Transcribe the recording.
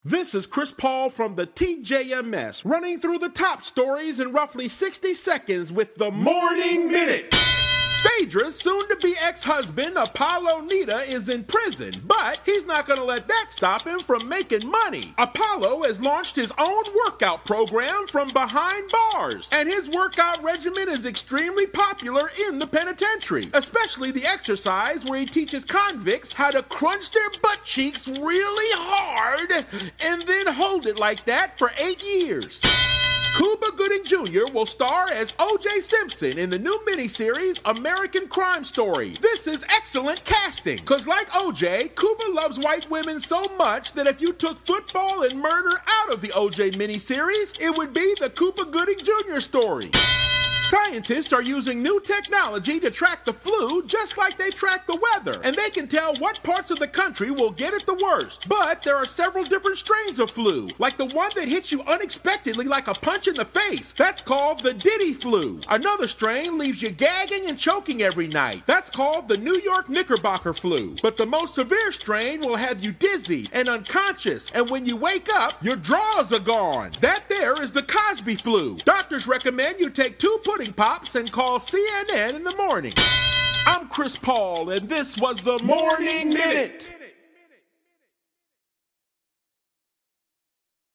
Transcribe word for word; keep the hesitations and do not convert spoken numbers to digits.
This is Chris Paul from the T J M S, running through the top stories in roughly sixty seconds with the Morning Minute. Phaedra's soon-to-be ex-husband, Apollo Nita, is in prison, but he's not going to let that stop him from making money. Apollo has launched his own workout program from behind bars, and his workout regimen is extremely popular in the penitentiary, especially the exercise where he teaches convicts how to crunch their butt cheeks really hard and then hold it like that for eight years. Cuba Gooding Junior will star as O J Simpson in the new miniseries American Crime Story. This is excellent casting, because like O J, Cuba loves white women so much that if you took football and murder out of the O J miniseries, it would be the Cuba Gooding Junior story. Scientists are using new technology to track the flu just like they track the weather, and they can tell what parts of the country will get it the worst. But there are several different strains of flu, like the one that hits you unexpectedly like a punch in the face. That's called the Diddy flu. Another strain leaves you gagging and choking every night. That's called the New York Knickerbocker flu. But the most severe strain will have you dizzy and unconscious, and when you wake up, your drawers are gone. That there is the Cosby flu. Doctors recommend you take two pudding pops and call C N N in the morning. I'm Chris Paul, and this was the Morning Minute.